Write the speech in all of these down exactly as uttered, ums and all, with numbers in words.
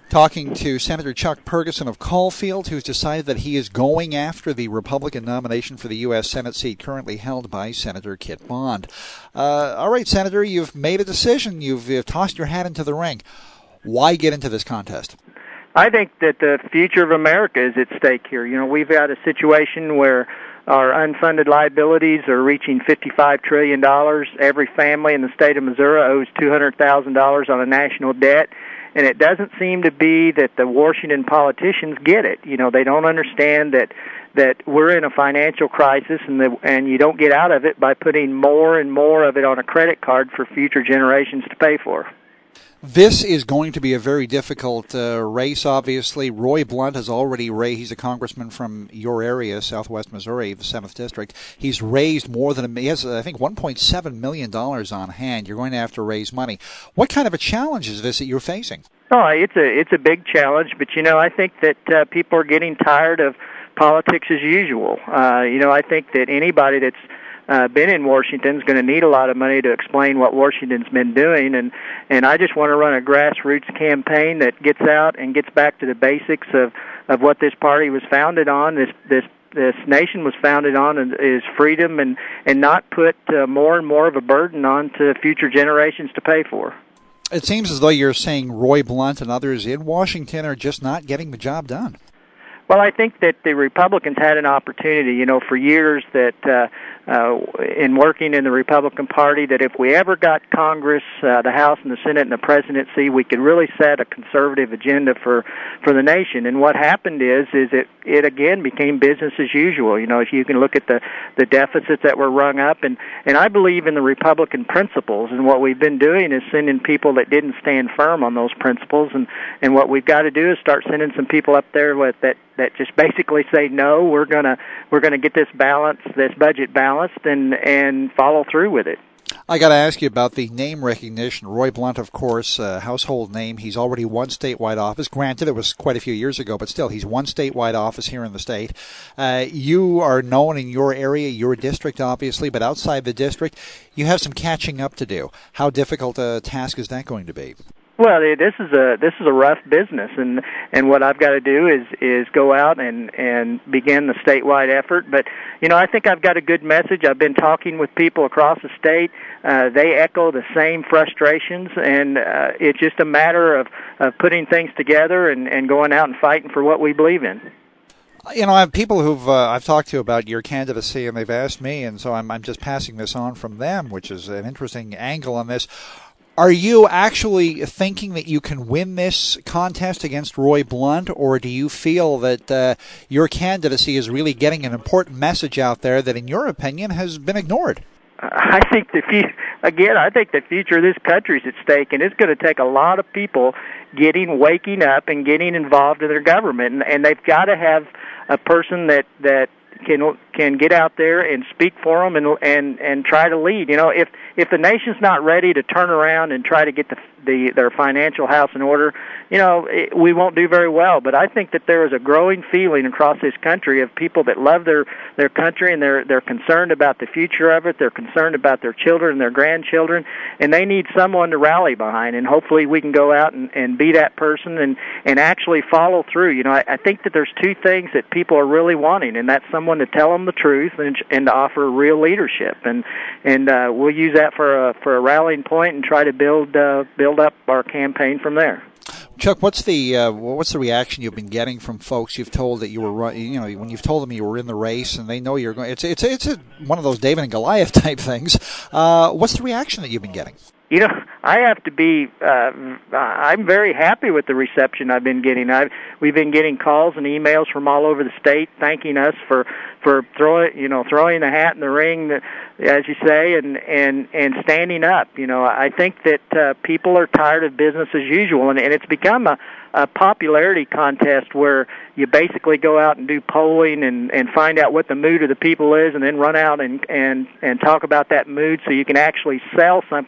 Talking to Senator Chuck Ferguson of Caulfield, who's decided that he is going after the Republican nomination for the U S Senate seat currently held by Senator Kit Bond. Uh, all right, Senator, you've made a decision. You've, you've tossed your hat into the ring. Why get into this contest? I think that the future of America is at stake here. You know, we've got a situation where our unfunded liabilities are reaching fifty-five trillion dollars. Every family in the state of Missouri owes two hundred thousand dollars on a national debt. And it doesn't seem to be that the Washington politicians get it. You know, they don't understand that that we're in a financial crisis, and the, and you don't get out of it by putting more and more of it on a credit card for future generations to pay for. This is going to be a very difficult uh, race, obviously. Roy Blunt has already raised, he's a congressman from your area, southwest Missouri, the seventh District. He's raised more than, he has, I think, one point seven million dollars on hand. You're going to have to raise money. What kind of a challenge is this that you're facing? Oh, it's a, it's a big challenge, but, you know, I think that uh, people are getting tired of politics as usual. Uh, you know, I think that anybody that's Uh, been in Washington is going to need a lot of money to explain what Washington's been doing, and and I just want to run a grassroots campaign that gets out and gets back to the basics of of what this party was founded on. This this this nation was founded on is freedom, and and not put uh, more and more of a burden on to future generations to pay for. It seems as though you're saying Roy Blunt and others in Washington are just not getting the job done. Well, I think that the Republicans had an opportunity, you know, for years that uh, uh, in working in the Republican Party, that if we ever got Congress, uh, the House and the Senate and the presidency, we could really set a conservative agenda for, for the nation. And what happened is, is it, it again became business as usual. You know, if you can look at the, the deficits that were rung up, and, and I believe in the Republican principles, and what we've been doing is sending people that didn't stand firm on those principles, and, and what we've got to do is start sending some people up there with that that just basically say, no, we're gonna we're gonna get this balance, this budget balanced, and and follow through with it. I got to ask you about the name recognition. Roy Blunt, of course, a household name. He's already won statewide office. Granted, it was quite a few years ago, but still, he's won statewide office here in the state. Uh, you are known in your area, your district, obviously, but outside the district, you have some catching up to do. How difficult a task is that going to be? Well, this is a this is a rough business, and and what I've got to do is is go out and and begin the statewide effort. But you know, I think I've got a good message. I've been talking with people across the state. Uh, they echo the same frustrations, and uh, it's just a matter of of putting things together and and going out and fighting for what we believe in. You know, I have people who've uh, I've talked to about your candidacy, and they've asked me, and so I'm I'm just passing this on from them, which is an interesting angle on this. Are you actually thinking that you can win this contest against Roy Blunt, or do you feel that uh, your candidacy is really getting an important message out there that, in your opinion, has been ignored? I think the future, again, I think the future of this country is at stake, and it's going to take a lot of people getting, waking up and getting involved in their government, and, and they've got to have a person that that can can get out there and speak for them and and and try to lead. You know, if if the nation's not ready to turn around and try to get the the their financial house in order, you know, it, we won't do very well. But I think that there is a growing feeling across this country of people that love their their country, and they're they're concerned about the future of it. They're concerned about their children and their grandchildren, and they need someone to rally behind. And hopefully, we can go out and, and be that person and and actually follow through. You know, I, I think that there's two things that people are really wanting, and that's someone to tell them the truth and and to offer real leadership. And and uh, we'll use that for a for a rallying point and try to build uh, build up our campaign from there. Chuck, what's the uh, what's the reaction you've been getting from folks you've told that you were run, you know when you've told them you were in the race and they know you're going? It's it's it's a, one of those David and Goliath type things. Uh, what's the reaction that you've been getting? You know, I have to be, uh, I'm very happy with the reception I've been getting. I've, we've been getting calls and emails from all over the state thanking us for, for throwing, you know, throwing the hat in the ring, as you say, and, and, and standing up. You know, I think that uh, people are tired of business as usual, and, and it's become a, a popularity contest where you basically go out and do polling and, and find out what the mood of the people is, and then run out and, and, and talk about that mood so you can actually sell something to the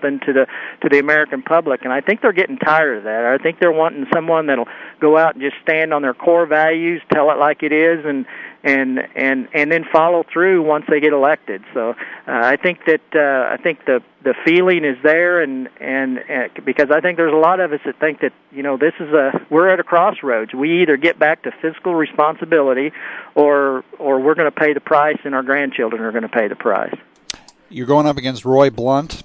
to the American public. And I think they're getting tired of that. I think they're wanting someone that'll go out and just stand on their core values, tell it like it is, and and and and then follow through once they get elected. So uh, I think that uh, I think the the feeling is there, and and uh, because I think there's a lot of us that think that, you know, this is a we're at a crossroads. We either get back to fiscal responsibility, or or we're going to pay the price, and our grandchildren are going to pay the price. You're going up against Roy Blunt.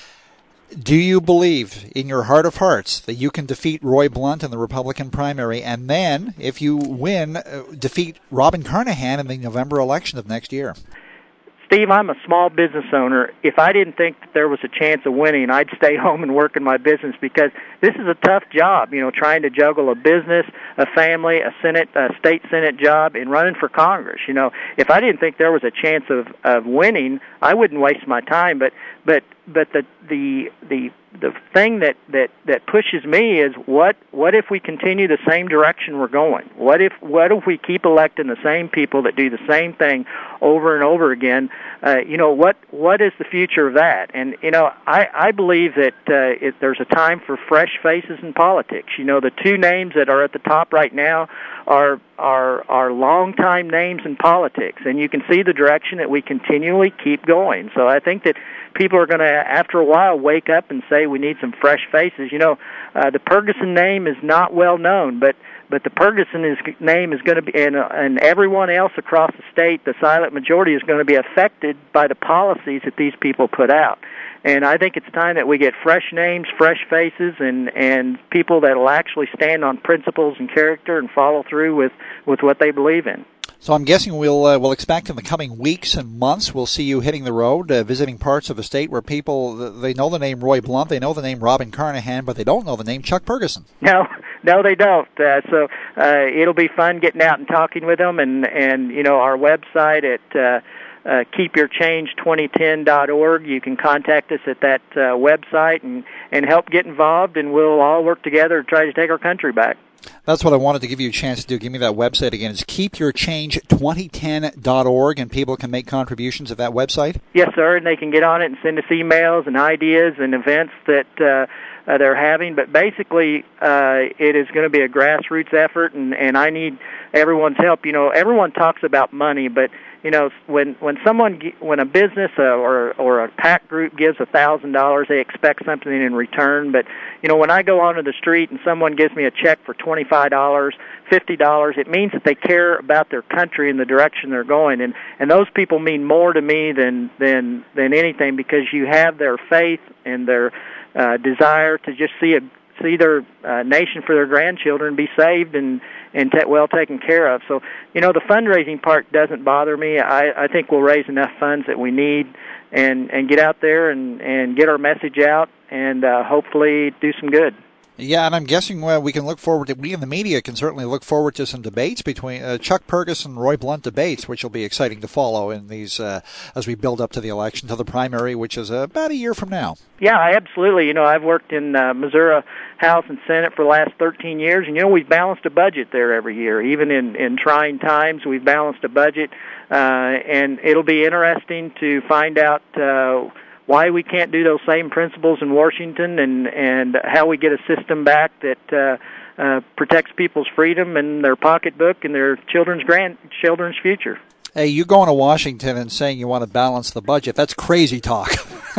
Do you believe in your heart of hearts that you can defeat Roy Blunt in the Republican primary, and then, if you win, uh, defeat Robin Carnahan in the November election of next year? Steve, I'm a small business owner. If I didn't think that there was a chance of winning, I'd stay home and work in my business, because this is a tough job, you know, trying to juggle a business, a family, a Senate, a state Senate job, and running for Congress. You know, if I didn't think there was a chance of, of winning, I wouldn't waste my time. But but but the the the the thing that, that, that pushes me is what what if we continue the same direction we're going? What if what if we keep electing the same people that do the same thing over and over again? Uh, you know, what what is the future of that? And you know, I, I believe that uh, it, there's a time for fresh faces in politics. You know, the two names that are at the top right now are are are longtime names in politics, and you can see the direction that we continually keep going. So I think that people are going to, after a while, wake up and say we need some fresh faces. You know, uh, the Purgason name is not well known, but but the Purgason is, name is going to be, and, uh, and everyone else across the state, the silent majority, is going to be affected by the policies that these people put out. And I think it's time that we get fresh names, fresh faces, and, and people that will actually stand on principles and character and follow through with, with what they believe in. So I'm guessing we'll uh, we'll expect in the coming weeks and months we'll see you hitting the road, uh, visiting parts of the state where people, they know the name Roy Blunt, they know the name Robin Carnahan, but they don't know the name Chuck Purgason. No, no, they don't. Uh, so uh, it'll be fun getting out and talking with them, and, and you know, our website at uh, uh, keep your change twenty ten dot org. You can contact us at that uh, website and, and help get involved, and we'll all work together to try to take our country back. That's what I wanted to give you a chance to do. Give me that website again. It's keep your change twenty ten dot org, and people can make contributions at that website? Yes, sir, and they can get on it and send us emails and ideas and events that uh, uh, they're having. But basically, uh, it is going to be a grassroots effort, and, and I need everyone's help. You know, everyone talks about money, but you know, when when someone, when a business uh, or or a PAC group gives a thousand dollars, they expect something in return. But you know, when I go onto the street and someone gives me a check for twenty five dollars, fifty dollars, it means that they care about their country and the direction they're going. And and those people mean more to me than than than anything, because you have their faith and their uh, desire to just see a see their uh, nation for their grandchildren be saved and and t- well taken care of. So, you know, the fundraising part doesn't bother me. I, I think we'll raise enough funds that we need, and, and get out there and, and get our message out, and uh, hopefully do some good. Yeah, and I'm guessing uh, we can look forward to, we in the media can certainly look forward to some debates between uh, Chuck Purgason and Roy Blunt debates, which will be exciting to follow in these uh, as we build up to the election, to the primary, which is uh, about a year from now. Yeah, absolutely. You know, I've worked in uh, Missouri House and Senate for the last thirteen years, and, you know, we've balanced a budget there every year. Even in, in trying times, we've balanced a budget, uh, and it'll be interesting to find out uh, why we can't do those same principles in Washington, and, and how we get a system back that uh, uh, protects people's freedom and their pocketbook and their children's grandchildren's future. Hey, you going to Washington and saying you want to balance the budget, that's crazy talk.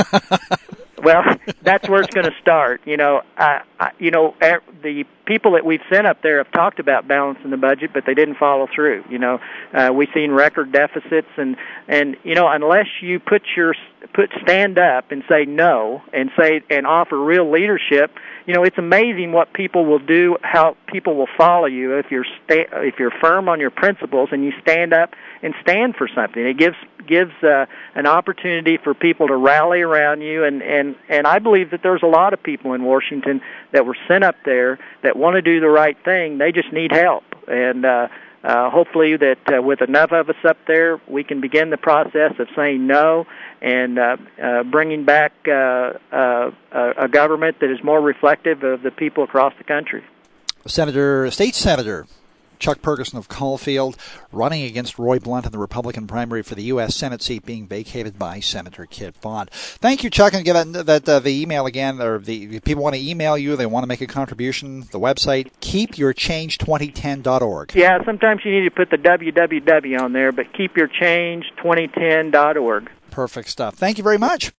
Well, that's where it's going to start. You know, I, I, you know, the people that we've sent up there have talked about balancing the budget, but they didn't follow through. You know, uh, we've seen record deficits, and and you know, unless you put your put stand up and say no, and say and offer real leadership, you know, it's amazing what people will do, how people will follow you if you're sta- if you're firm on your principles and you stand up and stand for something. It gives gives uh, an opportunity for people to rally around you, and, and, and I believe that there's a lot of people in Washington that were sent up there that want to do the right thing. They just need help, and uh, uh, hopefully that uh, with enough of us up there, we can begin the process of saying no and uh, uh, bringing back uh, uh, a government that is more reflective of the people across the country. Senator, State Senator Chuck Perkison of Caulfield, running against Roy Blunt in the Republican primary for the U S Senate seat being vacated by Senator Kit Vaughn. Thank you, Chuck. And give that, that uh, the email again, or the if people want to email you, they want to make a contribution, the website, keep your change twenty ten dot org. Yeah, sometimes you need to put the W W W on there, but keep your change twenty ten dot org. Perfect stuff. Thank you very much.